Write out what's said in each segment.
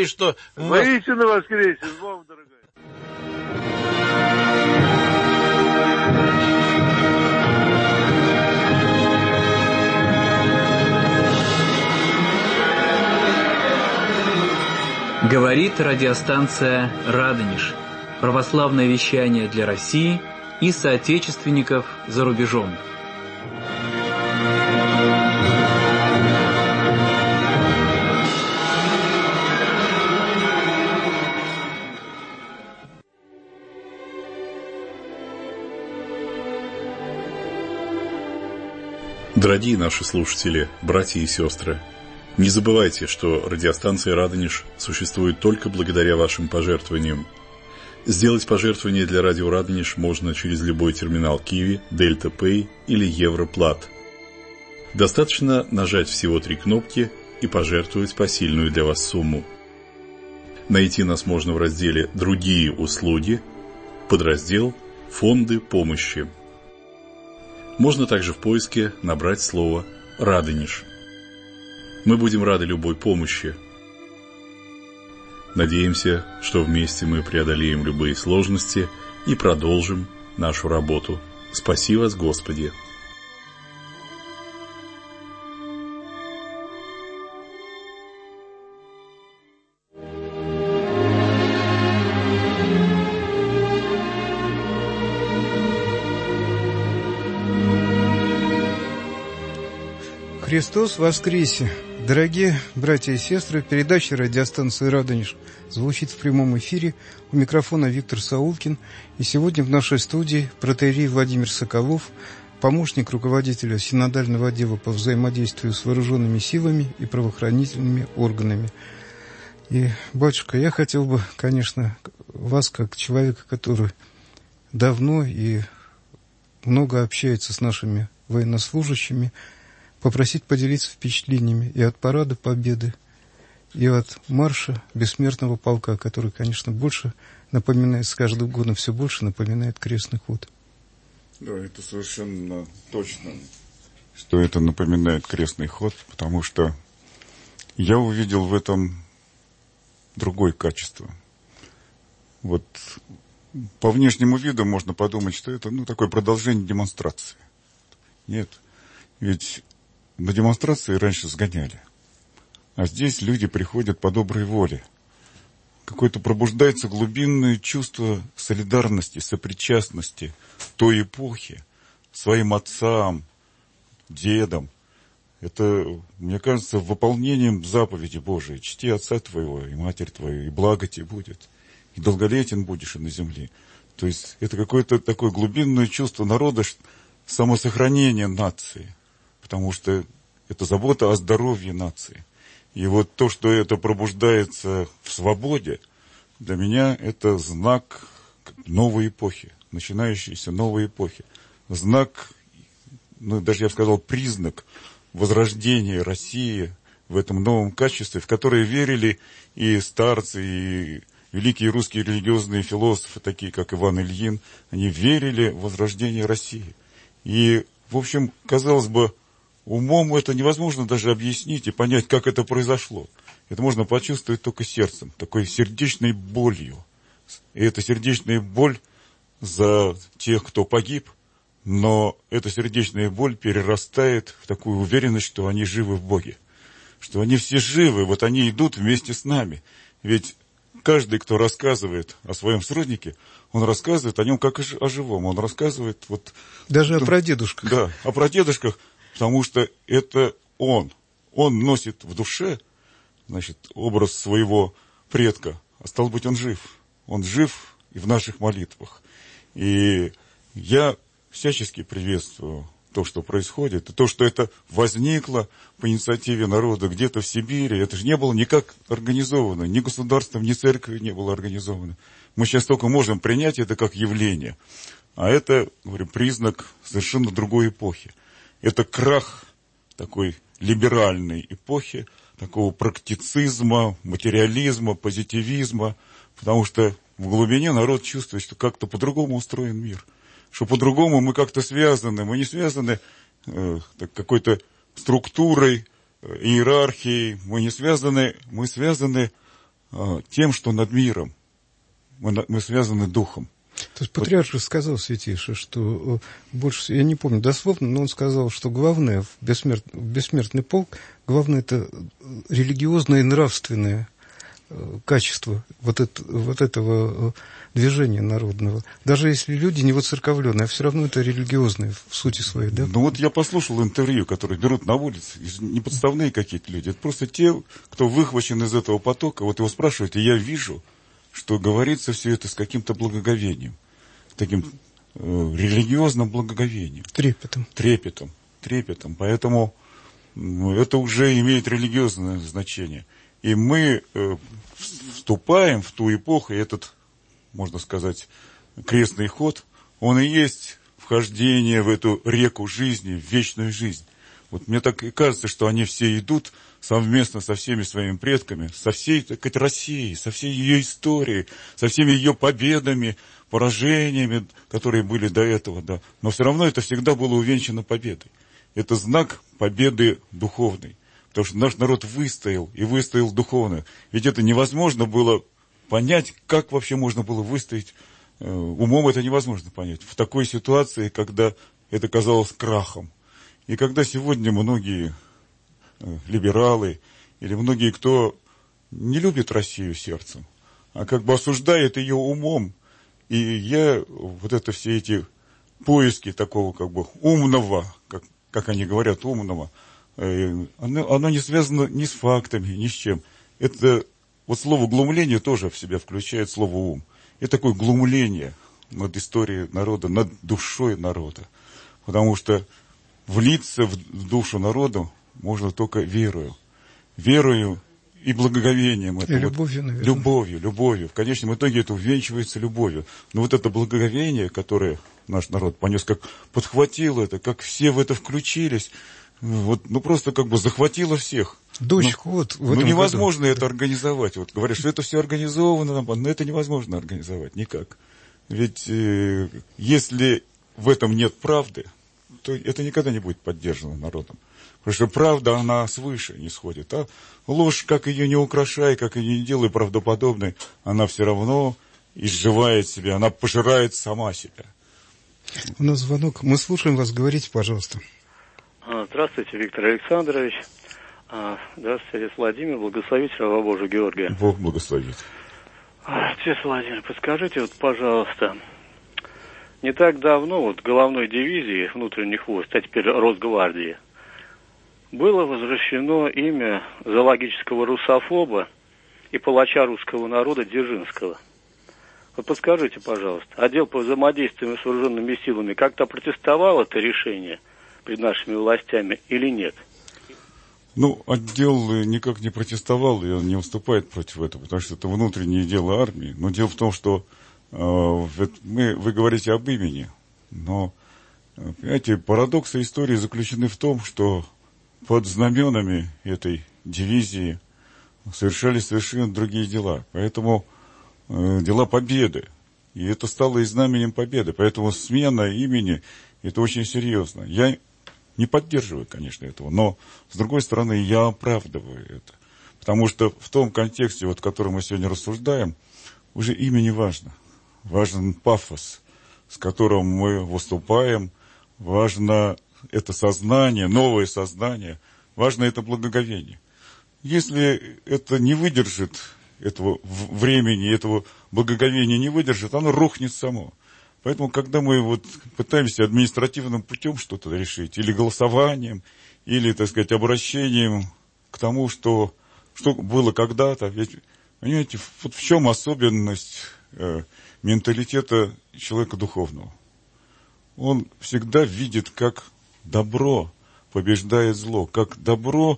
говорит, что... Воистину воскресе, с Богом, дорогая. Говорит радиостанция «Радонеж». Православное вещание для России и соотечественников за рубежом. Дорогие наши слушатели, братья и сестры, не забывайте, что радиостанция «Радонеж» существует только благодаря вашим пожертвованиям. Сделать пожертвование для радио «Радонеж» можно через любой терминал Киви, Дельта Пэй или Европлат. Достаточно нажать всего 3 кнопки и пожертвовать посильную для вас сумму. Найти нас можно в разделе «Другие услуги», подраздел «Фонды помощи». Можно также в поиске набрать слово «Радонеж». Мы будем рады любой помощи. Надеемся, что вместе мы преодолеем любые сложности и продолжим нашу работу. Спаси вас, Господи! Христос воскресе! Дорогие братья и сестры, передача радиостанции «Радонеж» звучит в прямом эфире. У микрофона Виктор Саулкин. И сегодня в нашей студии протоиерей Владимир Соколов, помощник руководителя синодального отдела по взаимодействию с вооруженными силами и правоохранительными органами. И, батюшка, я хотел бы, конечно, вас, как человека, который давно и много общается с нашими военнослужащими, попросить поделиться впечатлениями и от Парада Победы, и от марша Бессмертного полка, который, конечно, больше напоминает, с каждым годом все больше напоминает крестный ход. Да, это совершенно точно, что это напоминает крестный ход, потому что я увидел в этом другое качество. Вот по внешнему виду можно подумать, что это такое продолжение демонстрации. Нет, ведь на демонстрации раньше сгоняли. А здесь люди приходят по доброй воле. Какое-то пробуждается глубинное чувство солидарности, сопричастности той эпохи, своим отцам, дедам. Это, мне кажется, выполнением заповеди Божией. Чти отца твоего и матерь твою, и благо тебе будет, и долголетен будешь и на земле. То есть это какое-то такое глубинное чувство народа, самосохранения нации. Потому что это забота о здоровье нации. И вот то, что это пробуждается в свободе, для меня это знак новой эпохи, начинающейся новой эпохи. Знак, даже я бы сказал, признак возрождения России в этом новом качестве, в которое верили и старцы, и великие русские религиозные философы, такие как Иван Ильин. Они верили в возрождение России. И, в общем, казалось бы, умом это невозможно даже объяснить и понять, как это произошло. Это можно почувствовать только сердцем, такой сердечной болью. И эта сердечная боль за тех, кто погиб, но эта сердечная боль перерастает в такую уверенность, что они живы в Боге. Что они все живы, вот они идут вместе с нами. Ведь каждый, кто рассказывает о своем сроднике, он рассказывает о нем как о живом. Он рассказывает вот... Даже о прадедушках. Да, о прадедушках. Потому что это он. Он носит в душе, образ своего предка. А стало быть, он жив. Он жив и в наших молитвах. И я всячески приветствую то, что происходит. И то, что это возникло по инициативе народа где-то в Сибири. Это же не было никак организовано. Ни государством, ни церковью не было организовано. Мы сейчас только можем принять это как явление. А это, говорю, признак совершенно другой эпохи. Это крах такой либеральной эпохи, такого практицизма, материализма, позитивизма, потому что в глубине народ чувствует, что как-то по-другому устроен мир, что по-другому мы как-то связаны, мы не связаны какой-то структурой, иерархией, мы связаны тем, что над миром. Мы связаны духом. То есть патриарх же сказал, святейший, что больше, я не помню дословно, но он сказал, что главное в бессмертный полк, главное это религиозное и нравственное качество вот этого движения народного. Даже если люди не воцерковленные, а все равно это религиозные в сути своей, да? Ну вот я послушал интервью, которые берут на улице, не подставные какие-то люди, это просто те, кто выхвачен из этого потока, вот его спрашивают, и я вижу, что говорится все это с каким-то благоговением, таким религиозным благоговением. Трепетом. Поэтому это уже имеет религиозное значение. И мы вступаем в ту эпоху, и этот, можно сказать, крестный ход, он и есть вхождение в эту реку жизни, в вечную жизнь. Вот мне так и кажется, что они все идут совместно со всеми своими предками, со всей, так сказать, Россией, со всей ее историей, со всеми ее победами, поражениями, которые были до этого, да. Но все равно это всегда было увенчано победой. Это знак победы духовной. Потому что наш народ выстоял, и выстоял духовно. Ведь это невозможно было понять, как вообще можно было выстоять. Умом это невозможно понять. В такой ситуации, когда это казалось крахом. И когда сегодня многие либералы или многие, кто не любит Россию сердцем, а как бы осуждает ее умом, и я вот это все эти поиски такого как бы умного, как они говорят, умного, оно не связано ни с фактами, ни с чем. Это вот слово глумление тоже в себя включает слово ум. Это такое глумление над историей народа, над душой народа. Потому что влиться в душу народа можно только верою. Верою и благоговением. И любовью, наверное. Любовью. В конечном итоге это увенчивается любовью. Но вот это благоговение, которое наш народ понес, как подхватил это, как все в это включились, вот, просто как бы захватило всех. Невозможно это организовать. Вот говорят, что это все организовано, но это невозможно организовать никак. Ведь если в этом нет правды, то это никогда не будет поддержано народом. Потому что правда, она свыше не сходит. А ложь, как ее не украшай, как ее не делай правдоподобной, она все равно изживает себя, она пожирает сама себя. У нас звонок. Мы слушаем вас. Говорите, пожалуйста. Здравствуйте, Виктор Александрович. Здравствуйте, отец Владимир. Благословите раба Божия Георгия. Бог благословит. Отец Владимир, подскажите, вот, пожалуйста, не так давно головной дивизии внутренних войск, а теперь Росгвардии, было возвращено имя зоологического русофоба и палача русского народа Дзержинского. Вот подскажите, пожалуйста, отдел по взаимодействию с вооруженными силами как-то протестовал это решение перед нашими властями или нет? Отдел никак не протестовал, и он не выступает против этого, потому что это внутреннее дело армии. Но дело в том, что вы говорите об имени, но, понимаете, парадоксы истории заключены в том, что под знаменами этой дивизии совершались совершенно другие дела. Поэтому дела победы. И это стало и знаменем победы. Поэтому смена имени – это очень серьезно. Я не поддерживаю, конечно, этого, но, с другой стороны, я оправдываю это. Потому что в том контексте, в котором мы сегодня рассуждаем, уже имя не важно. Важен пафос, с которым мы выступаем, важно это сознание, новое сознание, важно это благоговение. Если это не выдержит этого времени, этого благоговения не выдержит, оно рухнет само. Поэтому, когда мы пытаемся административным путем что-то решить, или голосованием, или, так сказать, обращением к тому, что было когда-то, ведь, понимаете, в чем особенность менталитета человека духовного? Он всегда видит, как добро побеждает зло, как добро,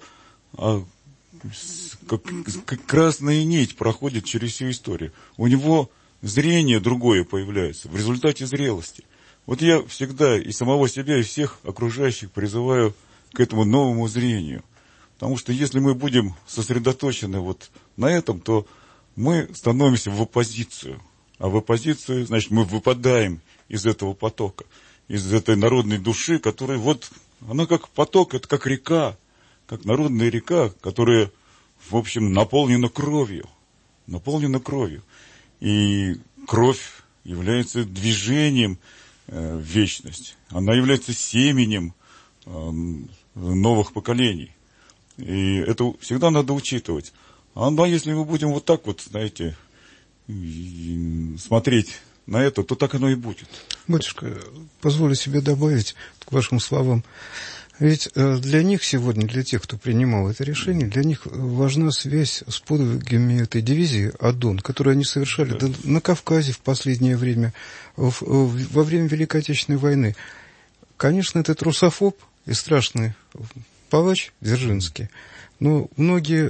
как красная нить проходит через всю историю. У него зрение другое появляется в результате зрелости. Я всегда и самого себя, и всех окружающих призываю к этому новому зрению. Потому что если мы будем сосредоточены на этом, то мы становимся в оппозицию. А в оппозицию, значит, мы выпадаем из этого потока, из этой народной души, которая она как поток, это как река, как народная река, которая, в общем, наполнена кровью. наполнена кровью. И кровь является движением в вечность. Она является семенем новых поколений. И это всегда надо учитывать. А если мы будем вот так вот, знаете, смотреть на это, то так оно и будет. Батюшка, позволю себе добавить к вашим словам. Ведь для них сегодня, для тех, кто принимал это решение, для них важна связь с подвигами этой дивизии «Адон», которую они совершали на Кавказе в последнее время, во время Великой Отечественной войны. Конечно, это русофоб и страшный палач Дзержинский, но многие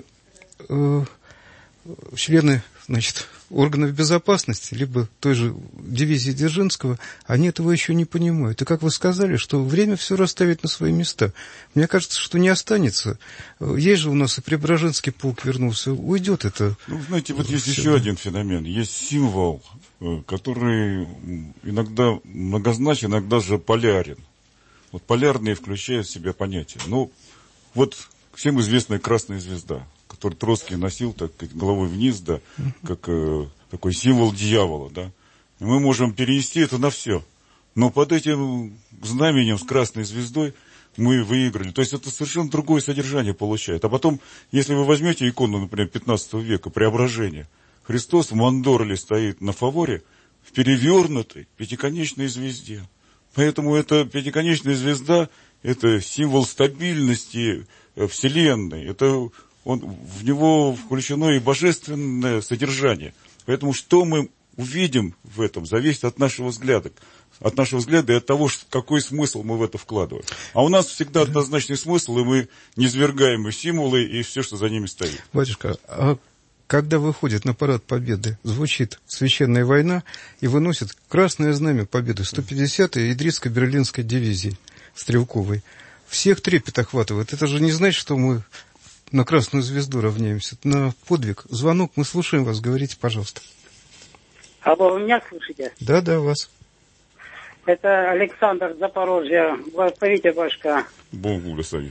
члены, органов безопасности, либо той же дивизии Дзержинского, они этого еще не понимают. И как вы сказали, что время все расставит на свои места. Мне кажется, что не останется. Есть же у нас и Преображенский полк вернулся. Уйдет это. Знаете, вот есть еще один феномен. Есть символ, который иногда многозначен, иногда же полярен. Вот полярные включают в себя понятия. Вот всем известная красная звезда, который Троцкий носил так головой вниз, да, как такой символ дьявола, да. И мы можем перенести это на все. Но под этим знаменем с красной звездой мы выиграли. То есть это совершенно другое содержание получает. А потом, если вы возьмете икону, например, 15 века, Преображения, Христос в мандорле стоит на фаворе в перевернутой пятиконечной звезде. Поэтому эта пятиконечная звезда – это символ стабильности Вселенной. Это в него включено и божественное содержание. Поэтому что мы увидим в этом, зависит от нашего взгляда. От нашего взгляда и от того, какой смысл мы в это вкладываем. А у нас всегда однозначный смысл, и мы низвергаем и символы, и все, что за ними стоит. Батюшка, а когда выходит на парад Победы, звучит «Священная война» и выносит красное знамя Победы 150-й Идрицко-Берлинской дивизии Стрелковой. Всех трепет охватывает. Это же не значит, что мы на красную звезду равняемся, на подвиг. Звонок, мы слушаем вас, говорите, пожалуйста. Алло, вы меня слышите? Да, вас. Это Александр, Запорожье. Благословите, башка. Бог благословит.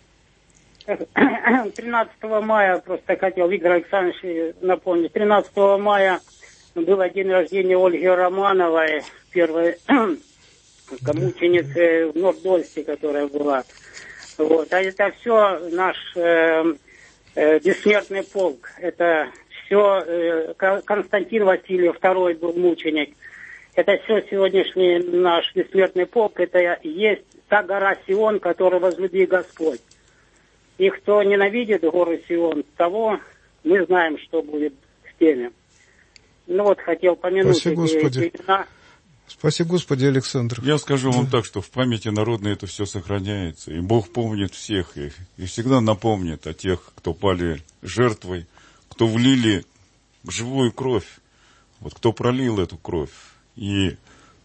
13 мая, просто хотел Виктор Александрович напомнить, 13 мая был день рождения Ольги Романовой, первой мученицы в Нордосте, которая была. Вот. А это все наш бессмертный полк. Это все Константин Васильев, второй был мученик. Это все сегодняшний наш бессмертный полк. Это есть та гора Сион, которую возлюбил Господь. И кто ненавидит гору Сион, того мы знаем, что будет с теми. Хотел помянуть эти имена. Спасибо, Господи, Александр. Я скажу вам так, что в памяти народной это все сохраняется. И Бог помнит всех их. И всегда напомнит о тех, кто пали жертвой, кто влили живую кровь. Кто пролил эту кровь. И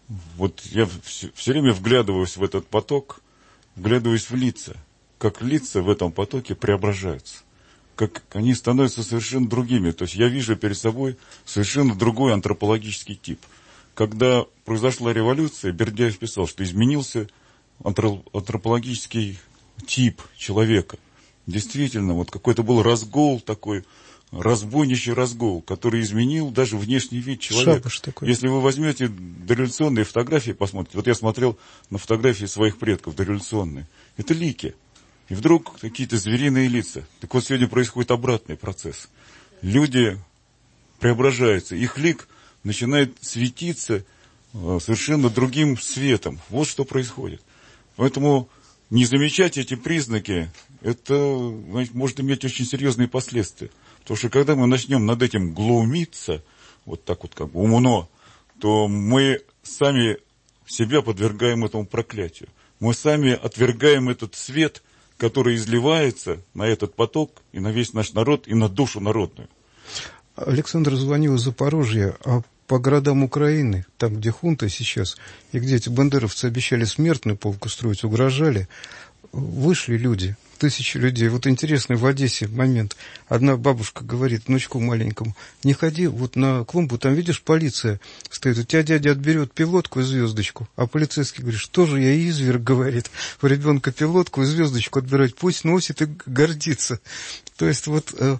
я все время вглядываюсь в этот поток, вглядываюсь в лица. Как лица в этом потоке преображаются. Как они становятся совершенно другими. То есть я вижу перед собой совершенно другой антропологический тип. Когда произошла революция, Бердяев писал, что изменился антропологический тип человека. Действительно, какой-то был разгул такой, разбойничий разгул, который изменил даже внешний вид человека. Если вы возьмете дореволюционные фотографии, посмотрите. Я смотрел на фотографии своих предков дореволюционные. Это лики. И вдруг какие-то звериные лица. Так вот, сегодня происходит обратный процесс. Люди преображаются. Их лик начинает светиться совершенно другим светом. Вот что происходит. Поэтому не замечать эти признаки, это может иметь очень серьезные последствия. Потому что когда мы начнем над этим глумиться, умно, то мы сами себя подвергаем этому проклятию. Мы сами отвергаем этот свет, который изливается на этот поток и на весь наш народ, и на душу народную. Александр звонил из Запорожья, а по городам Украины, там, где хунта сейчас, и где эти бандеровцы обещали смертный полк устроить, угрожали, вышли люди, тысячи людей. Интересный в Одессе момент. Одна бабушка говорит внучку маленькому: не ходи на клумбу, там, видишь, полиция стоит, у тебя дядя отберет пилотку и звездочку. А полицейский говорит: что же я изверг, говорит, у ребенка пилотку и звездочку отбирать, пусть носит и гордится. То есть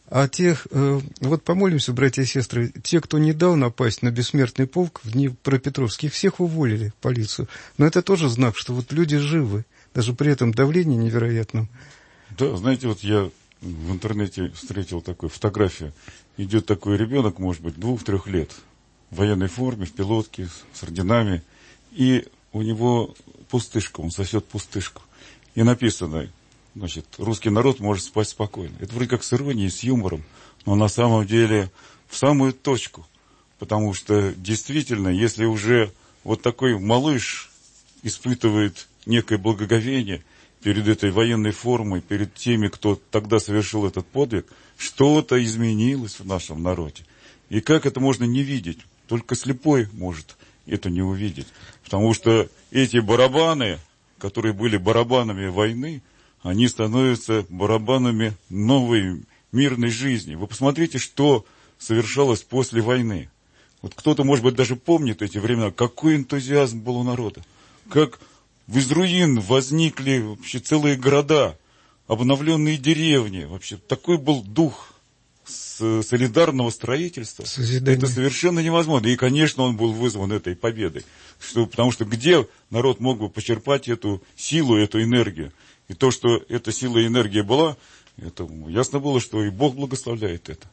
А вот помолимся, братья и сестры, те, кто не дал напасть на бессмертный полк в Днепропетровске, их всех уволили в полицию. Но это тоже знак, что вот люди живы, даже при этом давлении невероятном. Да, знаете, вот я в интернете встретил такую фотографию. Идет такой ребенок, может быть, 2-3 лет, в военной форме, в пилотке, с орденами, и у него пустышка, он сосет пустышку. И написано, значит, русский народ может спать спокойно. Это вроде как с иронией, с юмором, но на самом деле в самую точку. Потому что действительно, если уже вот такой малыш испытывает некое благоговение перед этой военной формой, перед теми, кто тогда совершил этот подвиг, что-то изменилось в нашем народе. И как это можно не видеть? Только слепой может это не увидеть. Потому что эти барабаны, которые были барабанами войны, они становятся барабанами новой мирной жизни. Вы посмотрите, что совершалось после войны. Вот кто-то, может быть, даже помнит эти времена, какой энтузиазм был у народа. Как из руин возникли вообще целые города, обновленные деревни. Вообще такой был дух солидарного строительства. Созидание. Это совершенно невозможно. И, конечно, он был вызван этой победой. Потому что где народ мог бы почерпать эту силу, эту энергию? И то, что эта сила и энергия была, это ясно было, что и Бог благословляет это.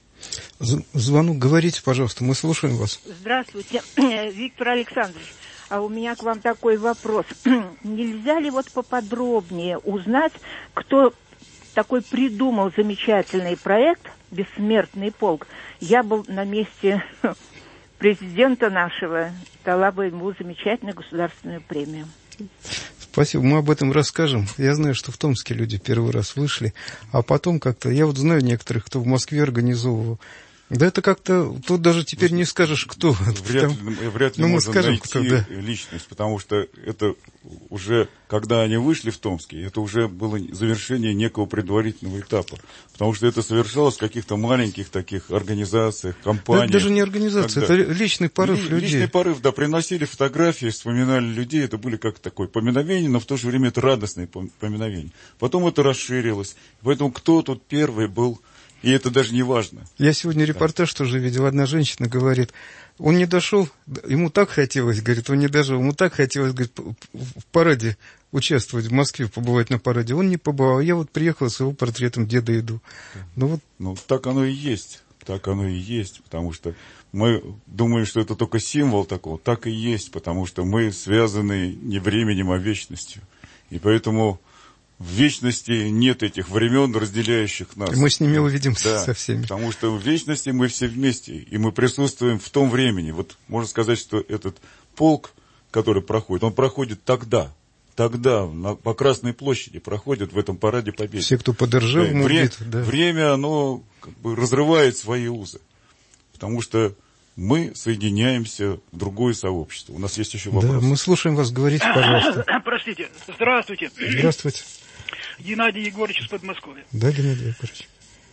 Звонок, говорите, пожалуйста, мы слушаем вас. Здравствуйте, Виктор Александрович. А у меня к вам такой вопрос. Нельзя ли вот поподробнее узнать, кто такой придумал замечательный проект «Бессмертный полк»? Я был на месте президента нашего, дала бы ему замечательную государственную премию. Спасибо, мы об этом расскажем. Я знаю, что в Томске люди первый раз вышли, а потом как-то... Я вот знаю некоторых, кто в Москве организовывал. Да это как-то... Тут даже теперь не скажешь, кто. Вряд ли можно найти личность, потому что это уже, когда они вышли в Томске, это уже было завершение некого предварительного этапа. Потому что это совершалось в каких-то маленьких таких организациях, компаниях. Это даже не организация, это личный порыв людей. Личный порыв, да, приносили фотографии, вспоминали людей, это были как такое поминовение, но в то же время это радостное поминовение. Потом это расширилось, поэтому кто тут первый был... И это даже не важно. Я сегодня репортаж тоже видел. Одна женщина говорит, он не дошел, ему так хотелось, говорит, он не дошел, ему так хотелось, говорит, в параде участвовать, в Москве побывать на параде. Он не побывал. Я вот приехал с его портретом, деда иду. Ну, так оно и есть. Так оно и есть, потому что мы думаем, что это только символ такого. Так и есть, потому что мы связаны не временем, а вечностью. И поэтому... В вечности нет этих времен, разделяющих нас. И мы с ними увидимся со всеми. Потому что в вечности мы все вместе, и мы присутствуем в том времени. Вот можно сказать, что этот полк, который проходит, он проходит тогда по Красной площади проходит в этом параде Победы. Все, кто подоржал, время, оно как бы разрывает свои узы. Потому что мы соединяемся в другое сообщество. У нас есть еще вопрос. Да, мы слушаем вас, говорите, пожалуйста. Простите, здравствуйте. Здравствуйте. Геннадий Егорович из Подмосковья. Да, Геннадий Егорович.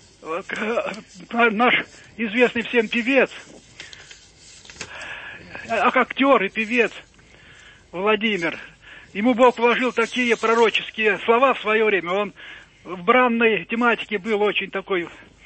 Наш известный всем певец, актер и певец Владимир, ему Бог вложил такие пророческие слова в свое время. Он в бранной тематике был очень такой...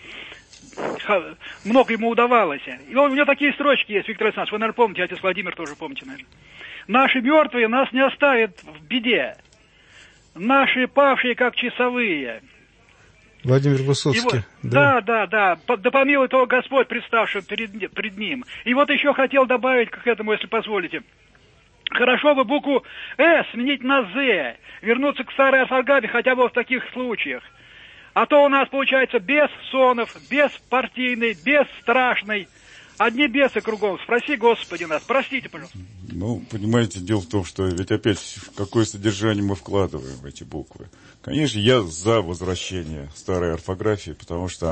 Много ему удавалось. И у него такие строчки есть, Виктор Александрович, вы, наверное, помните, отец Владимир тоже помните, наверное. Наши мертвые нас не оставят в беде. Наши павшие, как часовые. Владимир Высоцкий. Да. Да помилует его Господь, представший пред ним. И вот еще хотел добавить к этому, если позволите. Хорошо бы букву «С» сменить на «З», вернуться к старой орфографии хотя бы в таких случаях. А то у нас получается бессонов, беспартийный, бесстрашный. Одни бесы кругом. Спроси, Господи, нас. Простите, пожалуйста. Понимаете, дело в том, что ведь опять какое содержание мы вкладываем в эти буквы. Конечно, я за возвращение старой орфографии, потому что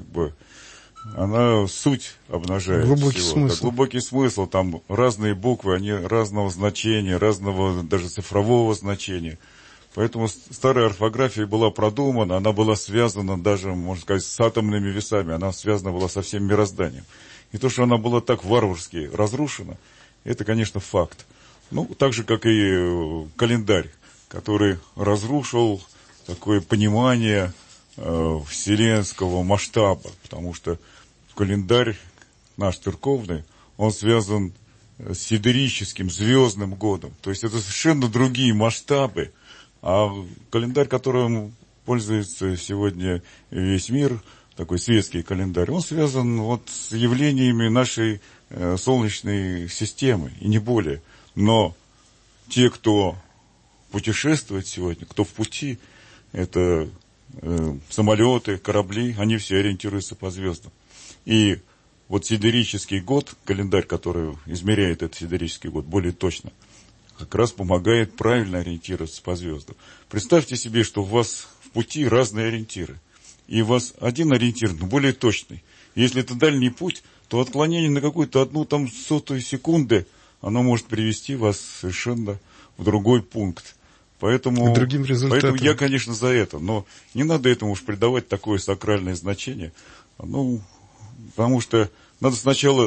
она суть обнажает. Глубокий смысл. Глубокий смысл. Там разные буквы, они разного значения, разного даже цифрового значения. Поэтому старая орфография была продумана, она была связана даже, можно сказать, с атомными весами, она связана была со всем мирозданием. И то, что она была так варварски разрушена, это, конечно, факт. Так же, как и календарь, который разрушил такое понимание вселенского масштаба, потому что календарь наш церковный, он связан с сидерическим звездным годом. То есть это совершенно другие масштабы. А календарь, которым пользуется сегодня весь мир, такой светский календарь, он связан вот с явлениями нашей Солнечной системы, и не более. Но те, кто путешествует сегодня, кто в пути, это самолеты, корабли, они все ориентируются по звездам. И вот сидерический год, календарь, который измеряет этот сидерический год более точно, как раз помогает правильно ориентироваться по звездам. Представьте себе, что у вас в пути разные ориентиры. И у вас один ориентир, но более точный. Если это дальний путь, то отклонение на какую-то одну там сотую секунды, оно может привести вас совершенно в другой пункт. Поэтому я, конечно, за это. Но не надо этому уж придавать такое сакральное значение. Потому что надо сначала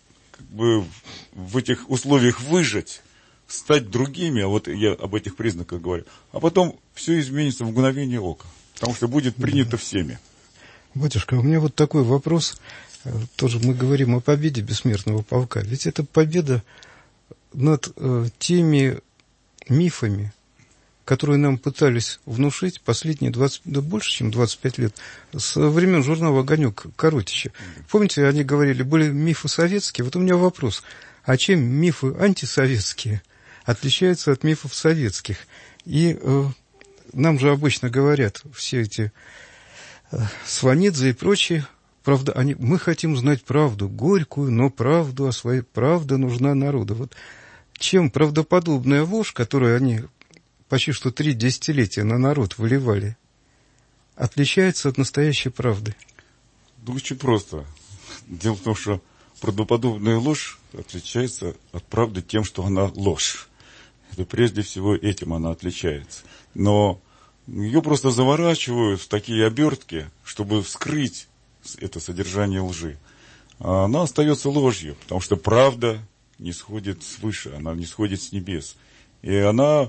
в этих условиях выжить, стать другими, а вот я об этих признаках говорю, а потом все изменится в мгновение ока, потому что будет принято всеми. Батюшка, у меня вот такой вопрос. Тоже мы говорим о победе бессмертного полка. Ведь это победа над теми мифами, которые нам пытались внушить последние больше, чем 25 лет, со времен журнала «Огонек» Коротича. Помните, они говорили, были мифы советские. Вот у меня вопрос. А чем мифы антисоветские отличаются от мифов советских? И нам же обычно говорят все эти Сванидзе и прочие, правда, мы хотим знать правду, горькую, но правду, правда нужна народу. Вот чем правдоподобная ложь, которую они почти что 3 десятилетия на народ выливали, отличается от настоящей правды? Очень просто. Дело в том, что правдоподобная ложь отличается от правды тем, что она ложь. Это прежде всего этим она отличается. Но ее просто заворачивают в такие обертки, чтобы вскрыть это содержание лжи. А она остается ложью, потому что правда не сходит свыше, она не сходит с небес. И ее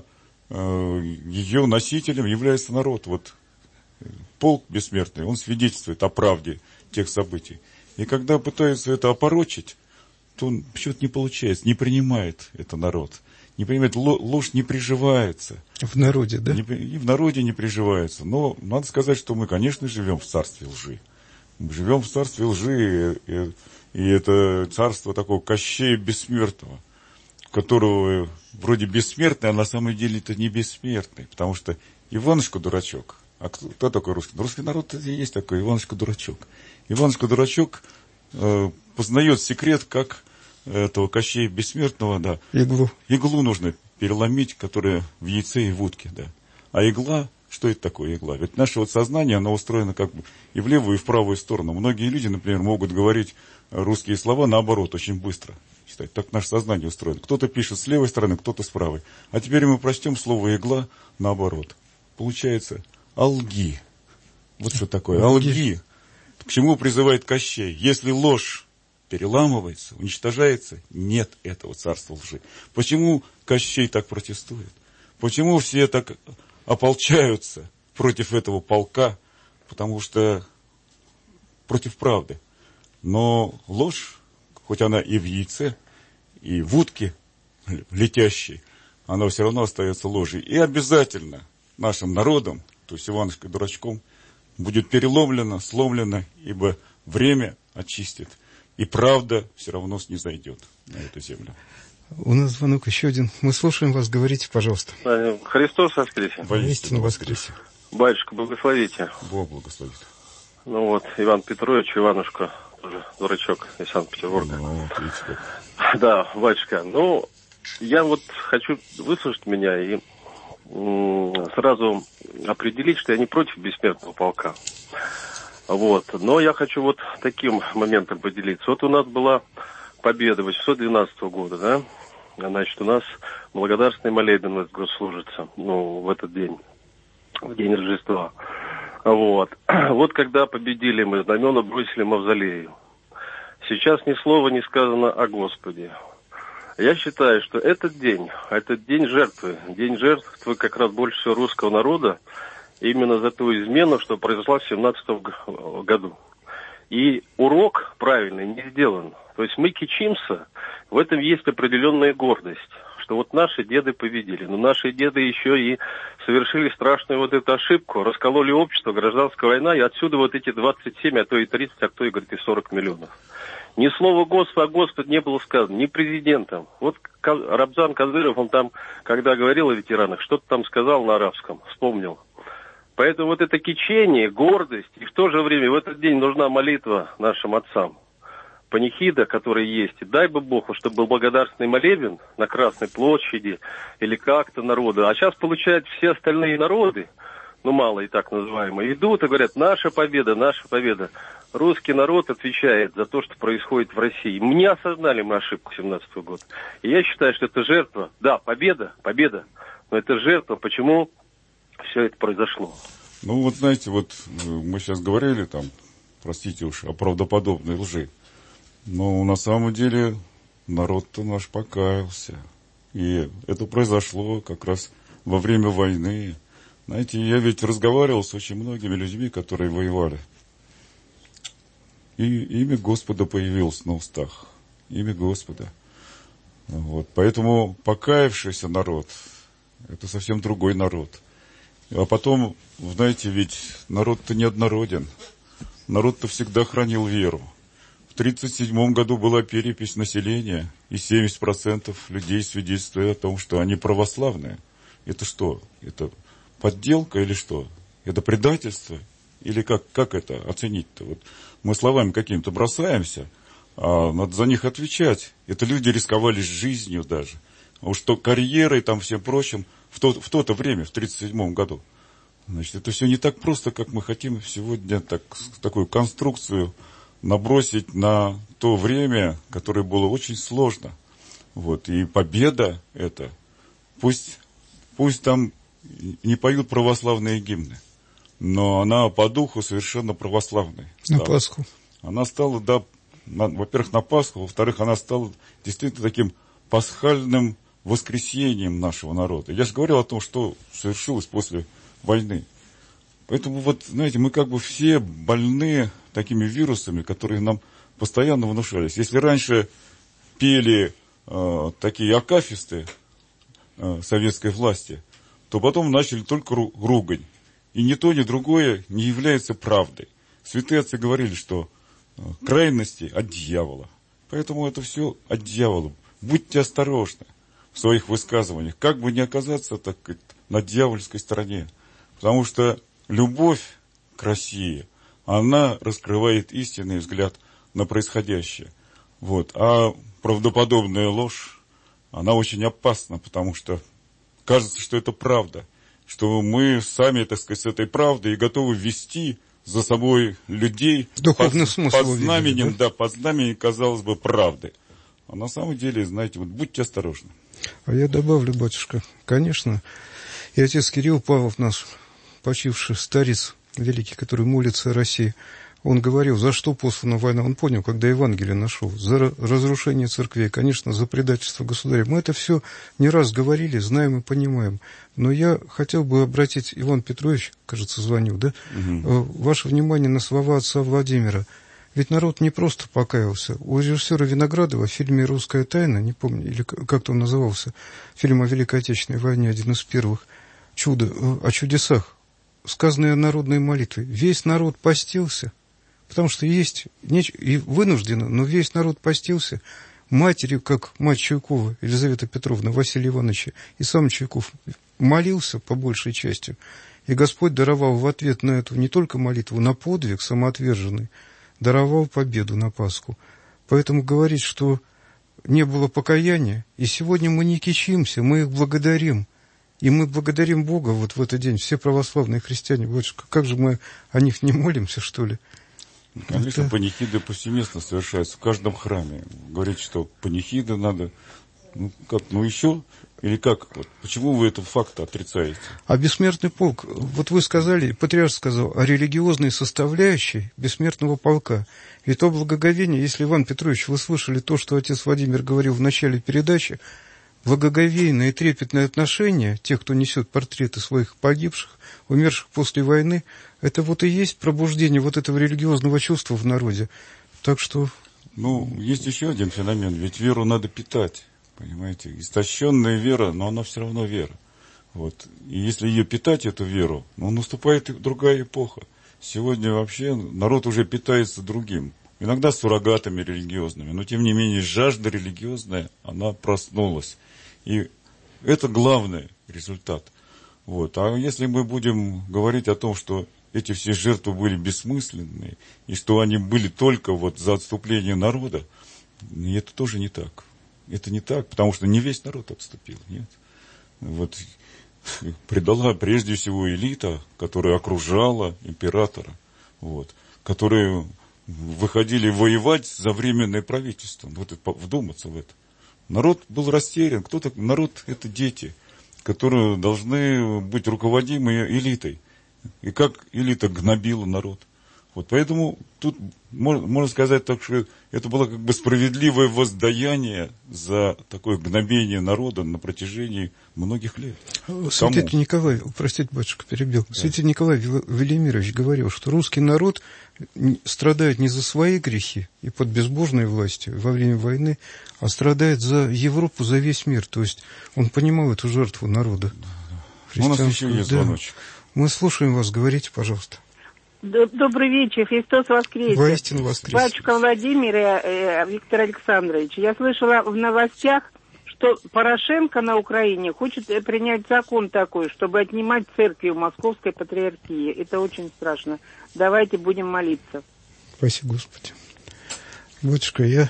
носителем является народ. Вот полк бессмертный, он свидетельствует о правде тех событий. И когда пытаются это опорочить, то почему-то не получается, не принимает это народ. Не принимает, ложь не приживается. В народе, да? И в народе не приживается. Но надо сказать, что мы, конечно, живем в царстве лжи. Мы живем в царстве лжи, и это царство такого Кощея Бессмертного, которого вроде бессмертный, а на самом деле это не бессмертный, потому что Иванушка-дурачок. А кто такой русский? Русский народ это и есть такой Иванушка-дурачок. Иванушка-дурачок познает секрет, как этого Кощея Бессмертного, да. Иглу нужно переломить, которая в яйце и в утке, да. А игла, что это такое игла? Ведь наше вот сознание, оно устроено как бы и в левую, и в правую сторону. Многие люди, например, могут говорить русские слова наоборот, очень быстро. Читать. Так наше сознание устроено. Кто-то пишет с левой стороны, кто-то с правой. А теперь мы прочтем слово игла наоборот. Получается алги. Вот что такое. Алги. К чему призывает Кощей? Если ложь переламывается, уничтожается, нет этого царства лжи. Почему Кощей так протестует? Почему все так ополчаются против этого полка? Потому что против правды. Но ложь, хоть она и в яйце, и в утке летящей, она все равно остается ложью. И обязательно нашим народом, то есть Иванушкой-дурачком, будет переломлено, сломлено, ибо время очистит. И правда все равно снизойдет на эту землю. У нас звонок еще один. Мы слушаем вас. Говорите, пожалуйста. Христос воскресе. Воистину воскресе. Батюшка, благословите. Бог благословит. Иван Петрович, Иванушка, тоже дурачок из Санкт-Петербурга. Да, батюшка. Я хочу выслушать меня и сразу определить, что я не против бессмертного полка. Но я хочу таким моментом поделиться. У нас была победа 812 года, да? Значит, у нас благодарственный молебен служится, в этот день, в день Рождества. Когда победили мы, знамена бросили в мавзолею. Сейчас ни слова не сказано о Господе. Я считаю, что этот день жертвы как раз больше всего русского народа именно за ту измену, что произошла в 17 году. И урок правильный не сделан. То есть мы кичимся, в этом есть определенная гордость, что вот наши деды победили. Но наши деды еще и совершили страшную вот эту ошибку, раскололи общество, гражданская война, и отсюда вот эти 27, а то и 30, а то и, говорит, и 40 миллионов. Ни слова Господь не было сказано, ни президентом. Вот Рабзан Кадыров, он там, когда говорил о ветеранах, что-то там сказал на арабском, вспомнил. Поэтому вот это кичение, гордость, и в то же время в этот день нужна молитва нашим отцам. Панихида, которая есть, и дай бы Бог, чтобы был благодарственный молебен на Красной площади или как-то народу. А сейчас, получается, все остальные народы, ну, малые так называемые, идут и говорят, наша победа, наша победа. Русский народ отвечает за то, что происходит в России. Мы не осознали мы ошибку 17 года. И я считаю, что это жертва. Да, победа, но это жертва. Почему все это произошло? Ну, вот знаете, вот мы сейчас говорили там, простите уж, о правдоподобной лжи. Но на самом деле народ-то наш покаялся. И это произошло как раз во время войны. Знаете, я ведь разговаривал с очень многими людьми, которые воевали. И имя Господа появилось на устах. Имя Господа. Вот. Поэтому покаявшийся народ, это совсем другой народ. А потом, знаете, ведь народ-то неоднороден. Народ-то всегда хранил веру. В 1937 году была перепись населения, и 70% людей свидетельствуют о том, что они православные. Это что? Это подделка или что? Это предательство? Или как это оценить-то? Вот мы словами какими-то бросаемся, а надо за них отвечать. Это люди рисковали жизнью даже. А уж то карьерой, там всем прочим, в то-то время, в 1937 году. Значит, это все не так просто, как мы хотим сегодня такую конструкцию набросить на то время, которое было очень сложно. Вот. И победа эта, пусть там не поют православные гимны, но она по духу совершенно православной. На Пасху. Она стала, да, во-первых, на Пасху, во-вторых, она стала действительно таким пасхальным воскресением нашего народа. Я же говорил о том, что совершилось после войны. Поэтому вот, знаете, мы как бы все больны такими вирусами, которые нам постоянно внушались. Если раньше пели такие акафисты советской власти, то потом начали только ругань. И ни то, ни другое не является правдой. Святые отцы говорили, что крайности от дьявола. Поэтому это все от дьявола. Будьте осторожны в своих высказываниях, как бы не оказаться так на дьявольской стороне. Потому что любовь к России, она раскрывает истинный взгляд на происходящее. Вот. А правдоподобная ложь, она очень опасна, потому что кажется, что это правда, что мы сами, так сказать, с этой правдой и готовы вести за собой людей под знаменем, да, под знаменем, казалось бы, правды. А на самом деле, знаете, вот будьте осторожны. А я добавлю, батюшка, конечно, и отец Кирилл Павлов, наш почивший старец великий, который молится о России, он говорил, за что послана война. Он понял, когда Евангелие нашел. За разрушение церквей, конечно, за предательство государя. Мы это все не раз говорили, знаем и понимаем. Но я хотел бы обратить, Иван Петрович, кажется, звонил, да? Ваше внимание на слова отца Владимира. Ведь народ не просто покаялся. У режиссера Виноградова в фильме «Русская тайна», не помню, или как-то он назывался, фильм о Великой Отечественной войне, один из первых, «Чудо», о чудесах, сказанные о народной молитве. Весь народ постился, потому что есть, и вынужденно, но весь народ постился. Матерью, как мать Чуйкова, Елизавета Петровна, Василия Ивановича, и сам Чуйков молился по большей части. И Господь даровал в ответ на эту не только молитву, на подвиг самоотверженный, даровал победу на Пасху. Поэтому говорить, что не было покаяния, и сегодня мы не кичимся, мы их благодарим. И мы благодарим Бога вот в этот день, все православные христиане. Батюшка, как же мы о них не молимся, что ли? Конечно, это... панихиды повсеместно совершаются в каждом храме. Говорит, что панихиды надо... еще? Или как? Вот, почему вы этот факт отрицаете? А бессмертный полк, вот вы сказали, патриарх сказал о религиозной составляющей бессмертного полка. И то благоговение, если, Иван Петрович, вы слышали то, что отец Владимир говорил в начале передачи, благоговейное и трепетное отношение тех, кто несет портреты своих погибших, умерших после войны, это вот и есть пробуждение вот этого религиозного чувства в народе. Так что... Ну, есть еще один феномен, ведь веру надо питать, понимаете, истощенная вера, но она все равно вера. Вот. И если ее питать, эту веру, ну, наступает другая эпоха. Сегодня вообще народ уже питается другим. Иногда суррогатами религиозными, но тем не менее жажда религиозная, она проснулась. И это главный результат. Вот. А если мы будем говорить о том, что эти все жертвы были бессмысленные, и что они были только вот за отступление народа, это тоже не так. Это не так, потому что не весь народ отступил, нет. Вот. Предала прежде всего элита, которая окружала императора, вот, которые выходили воевать за временное правительство. Вот это, вдуматься в это. Народ был растерян. Кто-то, народ – это дети, которые должны быть руководимы элитой. И как элита гнобила народ. Вот поэтому тут можно сказать так, что это было как бы справедливое воздаяние за такое гнобение народа на протяжении многих лет. Святитель Николай, простите, батюшка, перебил. Да. Святитель Николай Велимирович говорил, что русский народ страдает не за свои грехи и под безбожной властью во время войны, а страдает за Европу, за весь мир. То есть он понимал эту жертву народа. У нас еще есть звоночек. Мы слушаем вас, говорите, пожалуйста. Добрый вечер, Христос воскресе. Воистину воскресе. Батюшка Владимир, Виктор Александрович, я слышала в новостях, что Порошенко на Украине хочет принять закон такой, чтобы отнимать церкви в Московской Патриархии. Это очень страшно. Давайте будем молиться. Спасибо, Господи. Батюшка, я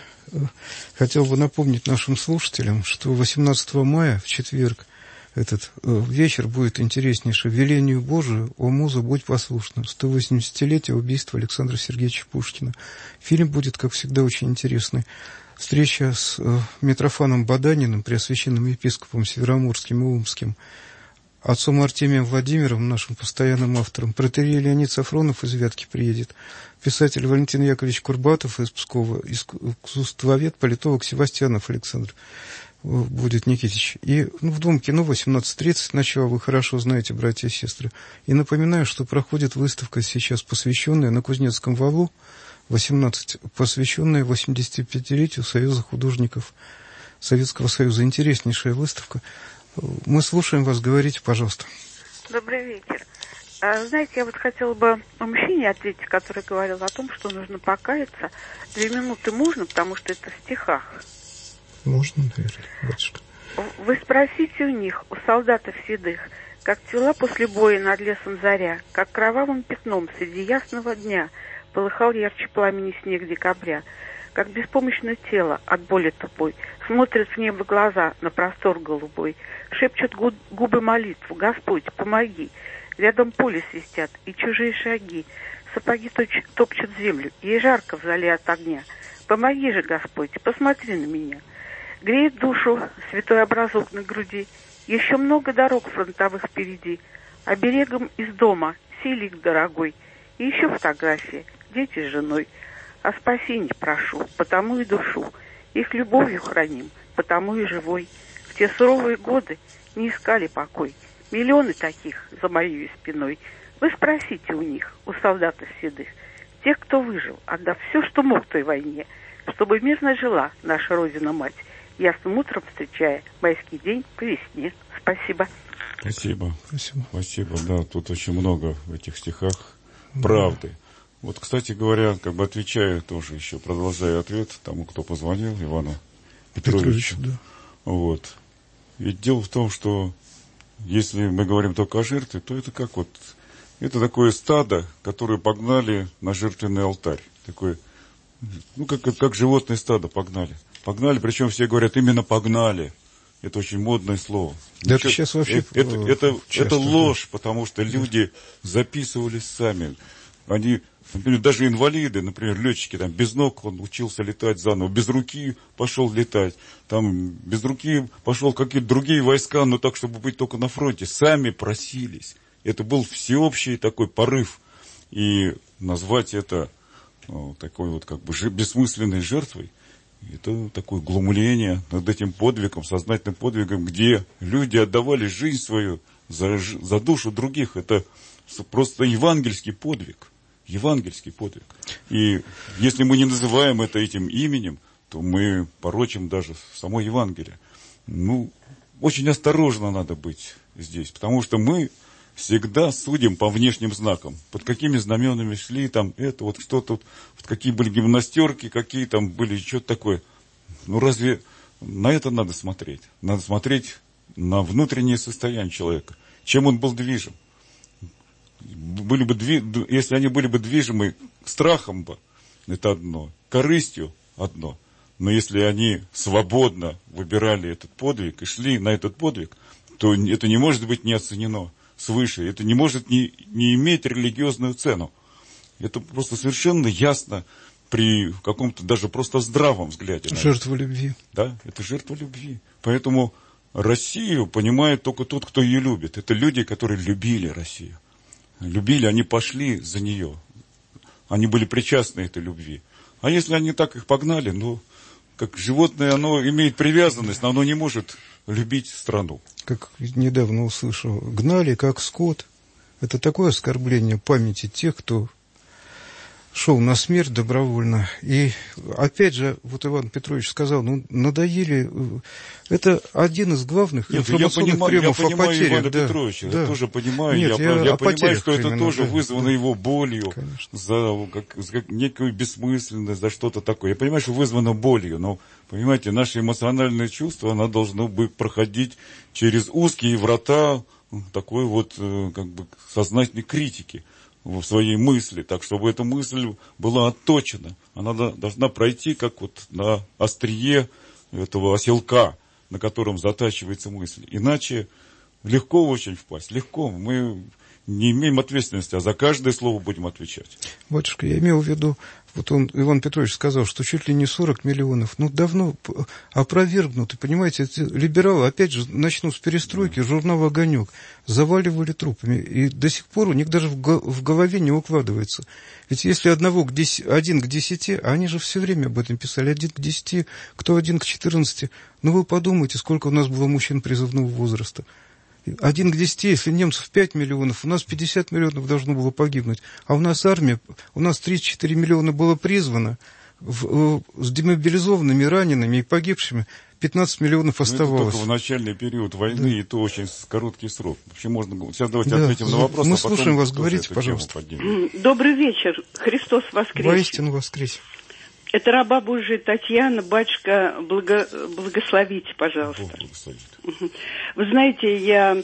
хотел бы напомнить нашим слушателям, что 18 мая, в четверг, этот вечер будет интереснейший. «Велению Божию, о муза, будь послушна». 180-летие убийства Александра Сергеевича Пушкина. Фильм будет, как всегда, очень интересный. Встреча с Митрофаном Баданиным, преосвященным епископом Североморским и Умским, отцом Артемием Владимировым, нашим постоянным автором. Протоиерей Леонид Сафронов из Вятки приедет. Писатель Валентин Яковлевич Курбатов из Пскова, искусствовед, политолог Севастьянов Александр будет Никитич. И в Дом кино 18:30 начало, вы хорошо знаете, братья и сестры. И напоминаю, что проходит выставка сейчас, посвященная на Кузнецком валу, 18, посвященная 85-летию Союза художников Советского Союза. Интереснейшая выставка. Мы слушаем вас, говорите, пожалуйста. Добрый вечер. Знаете, я вот хотела бы о мужчине ответить, который говорил о том, что нужно покаяться. 2 минуты можно, потому что это в стихах. Можно, наверное, батюшка. Вы спросите у них, у солдатов седых, как тела после боя над лесом заря, как кровавым пятном среди ясного дня полыхал ярче пламени снег декабря, как беспомощное тело от боли тупой смотрит в небо глаза на простор голубой, шепчут губы молитву: «Господь, помоги!» Рядом поле свистят и чужие шаги, сапоги топчут землю, ей жарко в зале от огня. Помоги же, Господь, посмотри на меня. Греет душу святой образок на груди, еще много дорог фронтовых впереди, оберегом из дома селик дорогой, и еще фотографии, дети с женой. О спасении прошу, потому и душу, их любовью храним, потому и живой. В те суровые годы не искали покой, миллионы таких за моей спиной. Вы спросите у них, у солдатов седых, тех, кто выжил, отдав все, что мог в той войне, чтобы мирно жила наша Родина-Мать, ясным утром встречая майский день по весне. Спасибо. Спасибо. Спасибо. Да, тут очень много в этих стихах правды. Вот, кстати говоря, как бы отвечаю тоже еще, продолжаю ответ тому, кто позвонил, Ивану Петровичу. Да. Вот. Ведь дело в том, что если мы говорим только о жертве, то это как вот, это такое стадо, которое погнали на жертвенный алтарь. Такое, как животное стадо погнали. Погнали, причем все говорят, именно погнали. Это очень модное слово. Да это сейчас вообще это ложь, потому что люди записывались сами. Они, например, даже инвалиды, например, летчики, там, без ног он учился летать заново, без руки пошел летать, там, без руки пошел в какие-то другие войска, но так, чтобы быть только на фронте. Сами просились. Это был всеобщий такой порыв. И назвать это такой вот как бы бессмысленной жертвой, Это такое глумление над этим подвигом, сознательным подвигом, где люди отдавали жизнь свою за душу других. Это просто евангельский подвиг. Евангельский подвиг. И если мы не называем это этим именем, то мы порочим даже само Евангелие. Очень осторожно надо быть здесь, потому что мы всегда судим по внешним знакам. Под какими знаменами шли, там, это, вот что тут, вот какие были гимнастерки, какие там были, что-то такое. Разве на это надо смотреть? Надо смотреть на внутреннее состояние человека. Чем он был движим? Если они были бы движимы страхом бы, это одно, корыстью одно. Но если они свободно выбирали этот подвиг и шли на этот подвиг, то это не может быть не оценено свыше. Это не может не иметь религиозную цену. Это просто совершенно ясно при каком-то даже просто здравом взгляде. Жертва любви. Да, это жертва любви. Поэтому Россию понимает только тот, кто ее любит. Это люди, которые любили Россию. Любили, они пошли за нее. Они были причастны этой любви. А если они так их погнали, как животное, оно имеет привязанность, но оно не может любить страну. Как недавно услышал, гнали как скот. Это такое оскорбление памяти тех, кто шел на смерть добровольно. И опять же, вот Иван Петрович сказал, надоели. Это один из главных информационных приемов о потерях. Ивана Петровича, я тоже понимаю. Я понимаю, что это тоже вызвано его болью, за некую бессмысленность, за что-то такое. Я понимаю, что вызвано болью, но, понимаете, наше эмоциональное чувство, оно должно быть проходить через узкие врата такой сознательной критики в своей мысли, так, чтобы эта мысль была отточена. Она должна пройти, как на острие этого оселка, на котором затачивается мысль. Иначе легко очень впасть, легко. Мы не имеем ответственности, а за каждое слово будем отвечать. Батюшка, я имел в виду, Иван Петрович сказал, что чуть ли не 40 миллионов, давно опровергнуты, понимаете, эти либералы, опять же, начнут с перестройки, журнал «Огонек», заваливали трупами, и до сих пор у них даже в голове не укладывается. Ведь если 1 к 10, а они же все время об этом писали, 1 к 10, кто 1 к 14, вы подумайте, сколько у нас было мужчин призывного возраста. 1 к 10, если немцев 5 миллионов, у нас 50 миллионов должно было погибнуть. А у нас армия, у нас 34 миллиона было призвано, с демобилизованными, ранеными и погибшими 15 миллионов оставалось. Это только в начальный период войны, и то очень короткий срок. Вообще можно... Сейчас давайте ответим на вопрос. Мы слушаем вас, говорите, пожалуйста. Добрый вечер. Христос воскресе. Воистину воскресе. Это раба Божия Татьяна, батюшка, благословите, пожалуйста. Бог благословит. Вы знаете, я